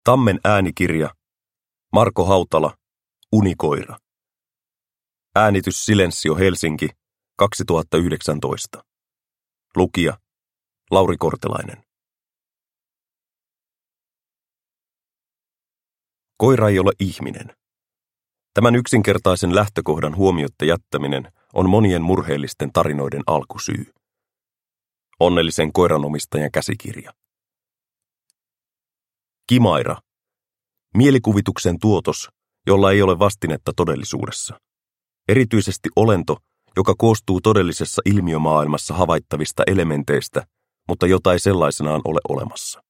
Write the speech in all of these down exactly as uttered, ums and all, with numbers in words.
Tammen äänikirja. Marko Hautala. Unikoira. Äänitys Silensio Helsinki. kaksituhattayhdeksäntoista. Lukija. Lauri Kortelainen. Koira ei ole ihminen. Tämän yksinkertaisen lähtökohdan huomiotta jättäminen on monien murheellisten tarinoiden alkusyy. Onnellisen koiranomistajan käsikirja. Kimaira. Mielikuvituksen tuotos, jolla ei ole vastinetta todellisuudessa. Erityisesti olento, joka koostuu todellisessa ilmiömaailmassa havaittavista elementeistä, mutta jota ei sellaisenaan ole olemassa.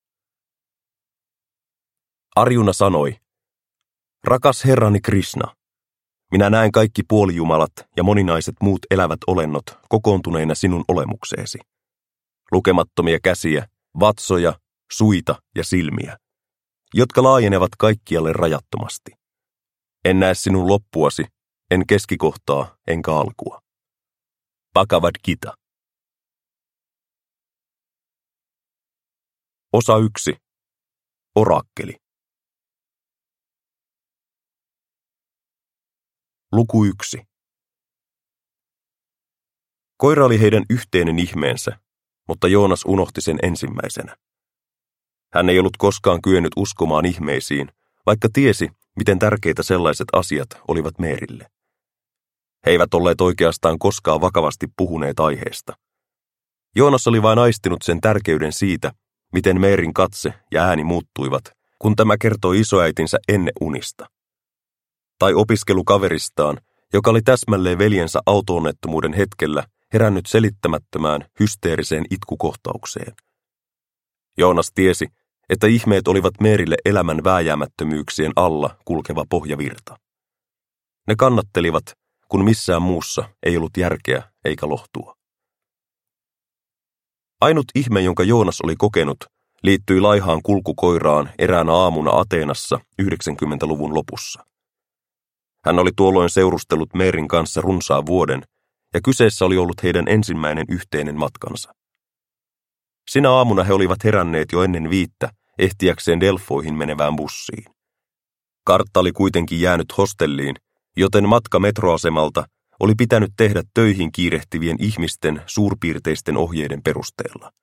Arjuna sanoi, rakas herrani Krishna, minä näen kaikki puolijumalat ja moninaiset muut elävät olennot kokoontuneina sinun olemukseesi. Lukemattomia käsiä, vatsoja, suita ja silmiä, jotka laajenevat kaikkialle rajattomasti. En näe sinun loppuasi, en keskikohtaa, enkä alkua. Bhagavad Gita. Osa yksi. Orakkeli. Luku yksi. Koira oli heidän yhteinen ihmeensä, mutta Joonas unohti sen ensimmäisenä. Hän ei ollut koskaan kyennyt uskomaan ihmeisiin, vaikka tiesi, miten tärkeitä sellaiset asiat olivat Meerille. He eivät olleet oikeastaan koskaan vakavasti puhuneet aiheesta. Joonas oli vain aistinut sen tärkeyden siitä, miten Meerin katse ja ääni muuttuivat, kun tämä kertoi isoäitinsä Enne unista. Tai opiskelukaveristaan, joka oli täsmälleen veljensä auto-onnettomuuden hetkellä herännyt selittämättömään, hysteeriseen itkukohtaukseen. Joonas tiesi, että ihmeet olivat Meerille elämän vääjäämättömyyksien alla kulkeva pohjavirta. Ne kannattelivat, kun missään muussa ei ollut järkeä eikä lohtua. Ainut ihme, jonka Joonas oli kokenut, liittyi laihaan kulkukoiraan eräänä aamuna Ateenassa yhdeksänkymmentäluvun lopussa. Hän oli tuolloin seurustellut Meerin kanssa runsaan vuoden, ja kyseessä oli ollut heidän ensimmäinen yhteinen matkansa. Sinä aamuna he olivat heränneet jo ennen viittä ehtiäkseen Delfoihin menevään bussiin. Kartta oli kuitenkin jäänyt hostelliin, joten matka metroasemalta oli pitänyt tehdä töihin kiirehtivien ihmisten suurpiirteisten ohjeiden perusteella.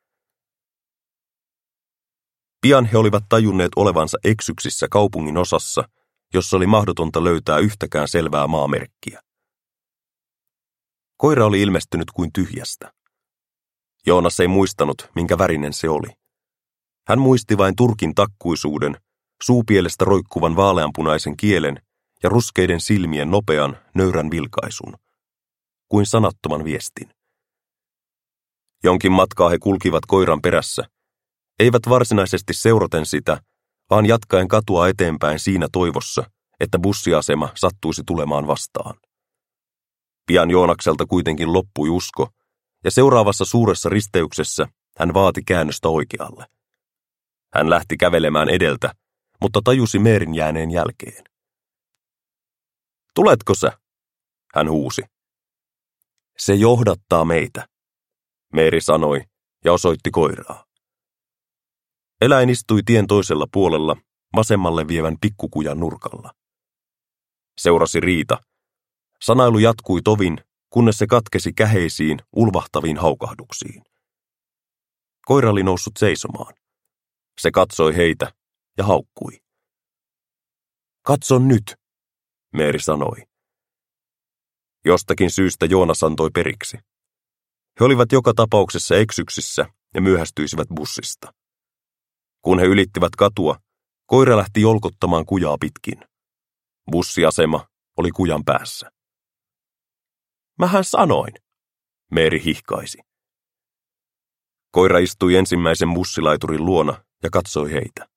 Pian he olivat tajunneet olevansa eksyksissä kaupungin osassa, jossa oli mahdotonta löytää yhtäkään selvää maamerkkiä. Koira oli ilmestynyt kuin tyhjästä. Joonas ei muistanut, minkä värinen se oli. Hän muisti vain turkin takkuisuuden, suupielestä roikkuvan vaaleanpunaisen kielen ja ruskeiden silmien nopean, nöyrän vilkaisun, kuin sanattoman viestin. Jonkin matkaa he kulkivat koiran perässä, eivät varsinaisesti seuraten sitä, vaan jatkaen katua eteenpäin siinä toivossa, että bussiasema sattuisi tulemaan vastaan. Pian Joonakselta kuitenkin loppui usko, ja seuraavassa suuressa risteyksessä hän vaati käännöstä oikealle. Hän lähti kävelemään edeltä, mutta tajusi Meerin jääneen jälkeen. Tuletko sä? Hän huusi. Se johdattaa meitä, Meeri sanoi ja osoitti koiraa. Eläin istui tien toisella puolella, vasemmalle vievän pikkukujan nurkalla. Seurasi riita. Sanailu jatkui tovin, kunnes se katkesi käheisiin, ulvahtaviin haukahduksiin. Koira oli noussut seisomaan. Se katsoi heitä ja haukkui. Katso nyt, Meeri sanoi. Jostakin syystä Joonas antoi periksi. He olivat joka tapauksessa eksyksissä ja myöhästyisivät bussista. Kun he ylittivät katua, koira lähti jolkottamaan kujaa pitkin. Bussiasema oli kujan päässä. Mähän sanoin, Meeri hihkaisi. Koira istui ensimmäisen bussilaiturin luona ja katsoi heitä.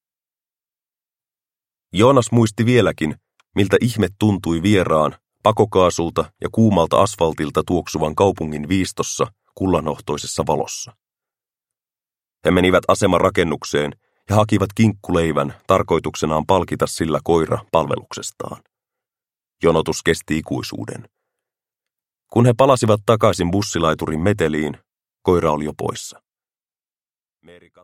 Joonas muisti vieläkin, miltä ihme tuntui vieraan, pakokaasulta ja kuumalta asfaltilta tuoksuvan kaupungin viistossa kullanhohtoisessa valossa. He menivät aseman rakennukseen ja hakivat kinkkuleivän tarkoituksenaan palkita sillä koira palveluksestaan. Jonotus kesti ikuisuuden. Kun he palasivat takaisin bussilaiturin meteliin, koira oli jo poissa. Meeri